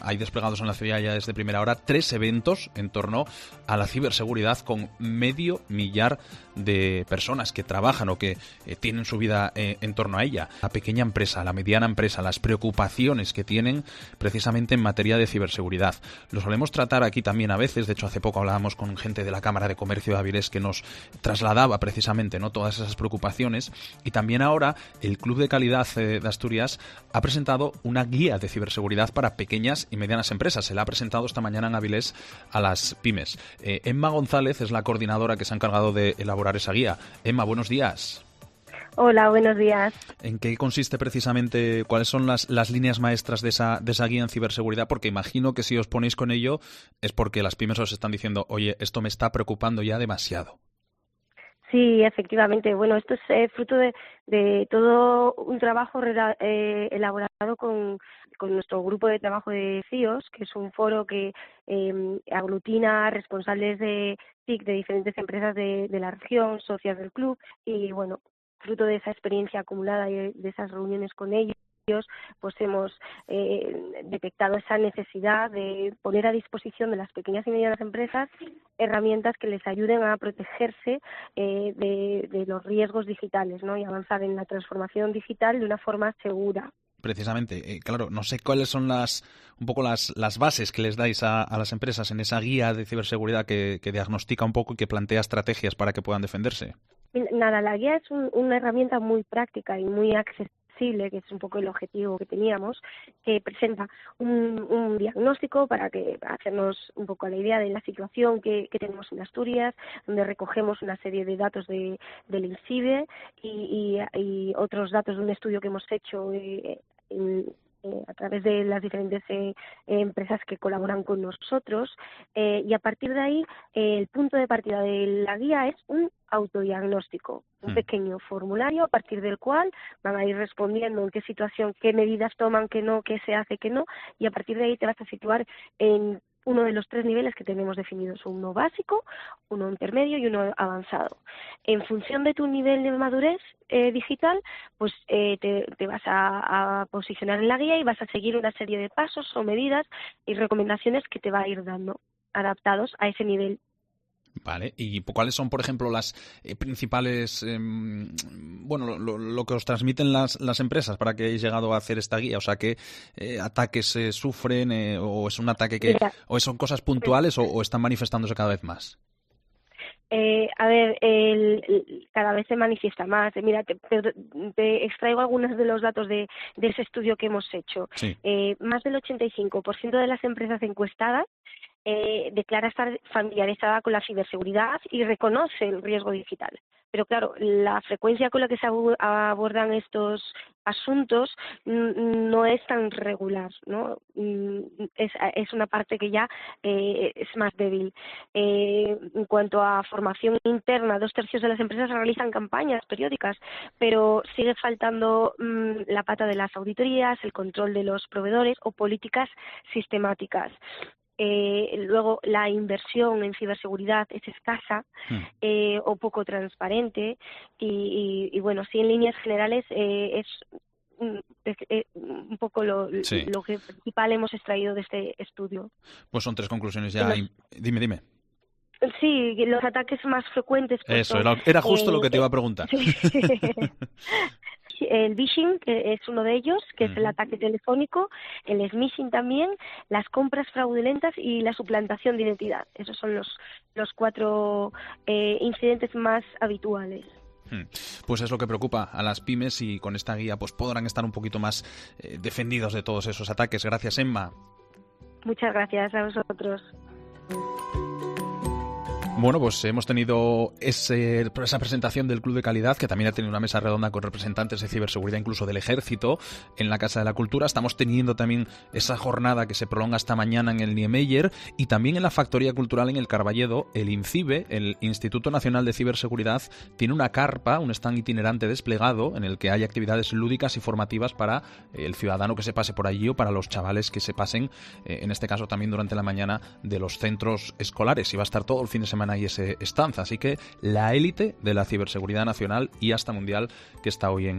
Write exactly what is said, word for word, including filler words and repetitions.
Hay desplegados en la ciudad ya desde primera hora tres eventos en torno a la ciberseguridad con medio millar de personas que trabajan o que eh, tienen su vida eh, en torno a ella. La pequeña empresa, la mediana empresa, las preocupaciones que tienen precisamente en materia de ciberseguridad. Lo solemos tratar aquí también a veces. De hecho, hace poco hablábamos con gente de la Cámara de Comercio de Avilés que nos trasladaba precisamente, ¿no?, todas esas preocupaciones. Y también ahora el Club de Calidad eh, de Asturias ha presentado una guía de ciberseguridad para pequeñas y medianas empresas. Se la ha presentado esta mañana en Avilés a las pymes. Eh, Emma González es la coordinadora que se ha encargado de elaborar esa guía. Emma, buenos días. Hola, buenos días. ¿En qué consiste precisamente, cuáles son las, las líneas maestras de esa, de esa guía en ciberseguridad? Porque imagino que si os ponéis con ello es porque las pymes os están diciendo, oye, esto me está preocupando ya demasiado. Sí, efectivamente. Bueno, esto es eh, fruto de, de todo un trabajo eh, elaborado con, con nuestro grupo de trabajo de C I Os, que es un foro que eh, aglutina responsables de T I C de diferentes empresas de, de la región, socias del club, y bueno, fruto de esa experiencia acumulada y de esas reuniones con ellos, pues hemos eh, detectado esa necesidad de poner a disposición de las pequeñas y medianas empresas herramientas que les ayuden a protegerse eh, de, de los riesgos digitales, ¿no?, y avanzar en la transformación digital de una forma segura. Precisamente, eh, claro, no sé cuáles son las un poco las, las bases que les dais a, a las empresas en esa guía de ciberseguridad que, que diagnostica un poco y que plantea estrategias para que puedan defenderse. Nada, la guía es un, una herramienta muy práctica y muy accesible, que es un poco el objetivo que teníamos, que presenta un, un diagnóstico para que hacernos un poco la idea de la situación que, que tenemos en Asturias, donde recogemos una serie de datos de, del INCIBE y, y, y otros datos de un estudio que hemos hecho eh, en, Eh, a través de las diferentes eh, empresas que colaboran con nosotros, eh, y a partir de ahí eh, el punto de partida de la guía es un autodiagnóstico, un pequeño formulario a partir del cual van a ir respondiendo en qué situación, qué medidas toman, qué no, qué se hace, qué no, y a partir de ahí te vas a situar en uno de los tres niveles que tenemos definidos, uno básico, uno intermedio y uno avanzado. En función de tu nivel de madurez eh, digital, pues eh, te, te vas a, a posicionar en la guía y vas a seguir una serie de pasos o medidas y recomendaciones que te va a ir dando, adaptados a ese nivel. Vale, ¿y cuáles son, por ejemplo, las eh, principales, eh, bueno, lo, lo que os transmiten las, las empresas para que hayáis llegado a hacer esta guía? O sea, ¿qué eh, ataques se eh, sufren eh, o es un ataque que, Mira, o son cosas puntuales o, o están manifestándose cada vez más? Eh, a ver, el, el, cada vez se manifiesta más. Mira, te, te, te extraigo algunos de los datos de, de ese estudio que hemos hecho. Sí. Eh, más del ochenta y cinco por ciento de las empresas encuestadas Eh, declara estar familiarizada con la ciberseguridad y reconoce el riesgo digital. Pero claro, la frecuencia con la que se abordan estos asuntos no es tan regular, ¿no? Es, es una parte que ya eh, es más débil. Eh, en cuanto a formación interna, dos tercios de las empresas realizan campañas periódicas, pero sigue faltando mmm, la pata de las auditorías, el control de los proveedores o políticas sistemáticas. Eh, luego, la inversión en ciberseguridad es escasa mm. eh, o poco transparente y, y, y, bueno, sí, en líneas generales eh, es, es, es un poco lo, sí. lo que principal hemos extraído de este estudio. Pues son tres conclusiones ya. Los... Dime, dime. Sí, los ataques más frecuentes... Pues Eso, son, era justo eh, lo que te iba a preguntar. El phishing, que es uno de ellos, que uh-huh. es el ataque telefónico, el smishing también, las compras fraudulentas y la suplantación de identidad. Esos son los, los cuatro eh, incidentes más habituales. Pues es lo que preocupa a las pymes y con esta guía pues podrán estar un poquito más eh, defendidos de todos esos ataques. Gracias, Emma. Muchas gracias a vosotros. Bueno, pues hemos tenido ese, esa presentación del Club de Calidad, que también ha tenido una mesa redonda con representantes de ciberseguridad, incluso del Ejército, en la Casa de la Cultura. Estamos teniendo también esa jornada que se prolonga hasta mañana en el Niemeyer y también en la Factoría Cultural en el Carballedo. El INCIBE, el Instituto Nacional de Ciberseguridad, tiene una carpa, un stand itinerante desplegado en el que hay actividades lúdicas y formativas para el ciudadano que se pase por allí o para los chavales que se pasen, eh, en este caso también durante la mañana, de los centros escolares. Y va a estar todo el fin de semana y ese stand, así que la élite de la ciberseguridad nacional y hasta mundial que está hoy en